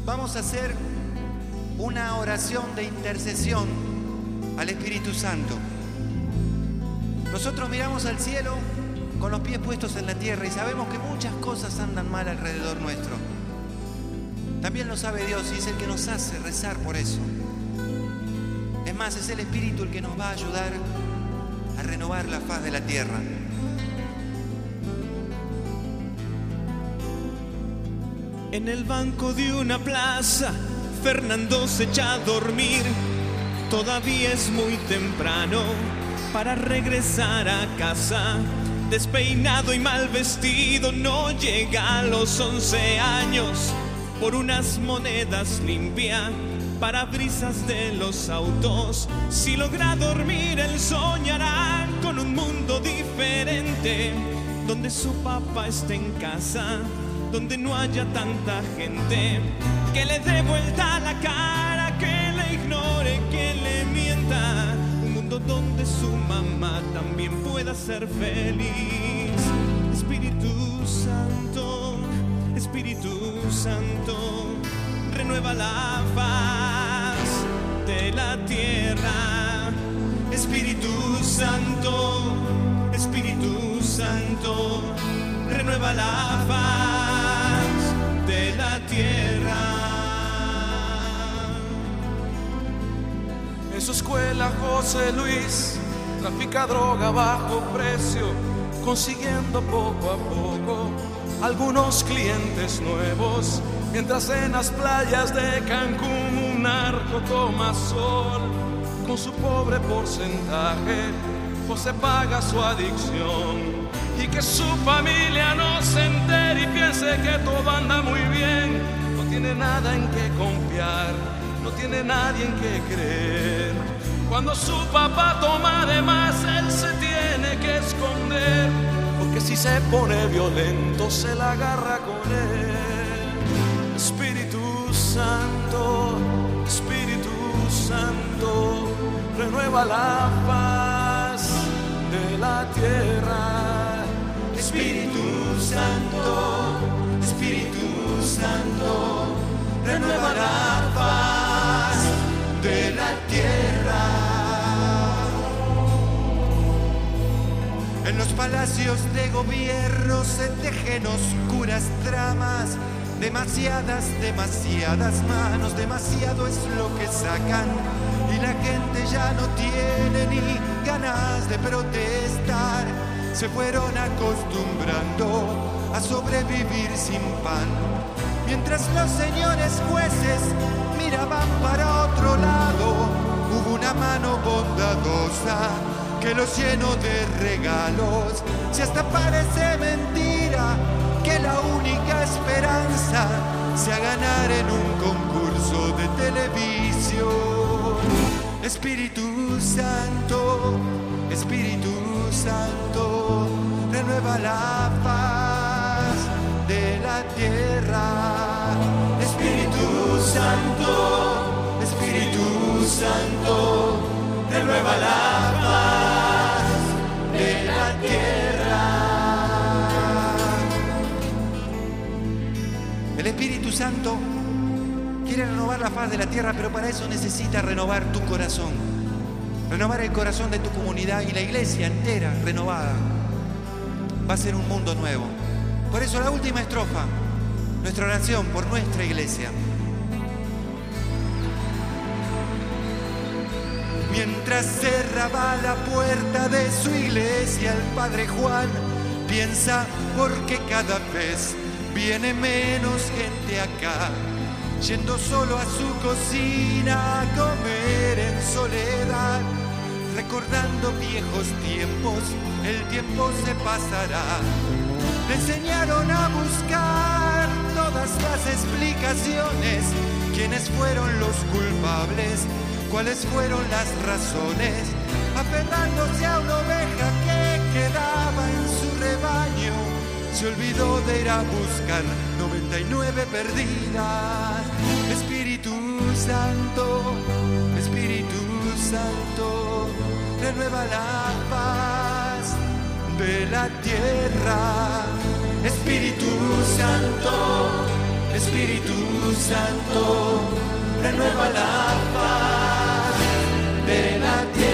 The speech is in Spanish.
Vamos a hacer una oración de intercesión al Espíritu Santo. Nosotros miramos al cielo con los pies puestos en la tierra y sabemos que muchas cosas andan mal alrededor nuestro. También lo sabe Dios y es el que nos hace rezar por eso. Es más, es el Espíritu el que nos va a ayudar a renovar la faz de la tierra. En el banco de una plaza, Fernando se echa a dormir. Todavía es muy temprano para regresar a casa. Despeinado y mal vestido, no llega a los 11 años. Por unas monedas limpia parabrisas de los autos. Si logra dormir, él soñará con un mundo diferente, donde su papá esté en casa, donde no haya tanta gente que le dé vuelta la cara, que le ignore, que le mienta. Un mundo donde su mamá también pueda ser feliz. Espíritu Santo, Espíritu Santo, renueva la faz de la tierra. Espíritu Santo, Espíritu Santo, renueva la faz de la tierra. En su escuela José Luis trafica droga a bajo precio, consiguiendo poco a poco algunos clientes nuevos, mientras en las playas de Cancún un narco toma sol. Con su pobre porcentaje José paga su adicción, y que su familia no se entere y piense que todo anda muy bien. No tiene nada en que confiar, no tiene nadie en que creer. Cuando su papá toma de más, él se tiene que esconder, porque si se pone violento se la agarra con él. Espíritu Santo, Espíritu Santo, renueva la paz de la tierra. Espíritu Santo, Espíritu Santo, renueva la paz de la tierra. En los palacios de gobierno se tejen oscuras tramas, demasiadas manos, demasiado es lo que sacan, y la gente ya no tiene ni ganas de protestar. Se fueron acostumbrando a sobrevivir sin pan, mientras los señores jueces miraban para otro lado. Hubo una mano bondadosa que los llenó de regalos. Si hasta parece mentira que la única esperanza sea ganar en un concurso de televisión. Espíritu Santo, Espíritu Santo, renueva la paz de la tierra. Espíritu Santo, Espíritu Santo, renueva la paz de la tierra. El Espíritu Santo quiere renovar la faz de la tierra, pero para eso necesita renovar tu corazón, renovar el corazón de tu comunidad, y la iglesia entera renovada va a ser un mundo nuevo. Por eso la última estrofa, nuestra oración por nuestra iglesia. Mientras cerraba la puerta de su iglesia, el padre Juan piensa: ¿por qué cada vez viene menos gente acá? Yendo solo a su cocina a comer en soledad, recordando viejos tiempos, el tiempo se pasará. Le enseñaron a buscar todas las explicaciones, quiénes fueron los culpables, cuáles fueron las razones, aferrándose a una oveja que quedaba en su rebaño. Se olvidó de ir a buscar 99 perdidas. Espíritu Santo, Espíritu Santo, renueva la paz de la tierra. Espíritu Santo, Espíritu Santo, renueva la paz de la tierra.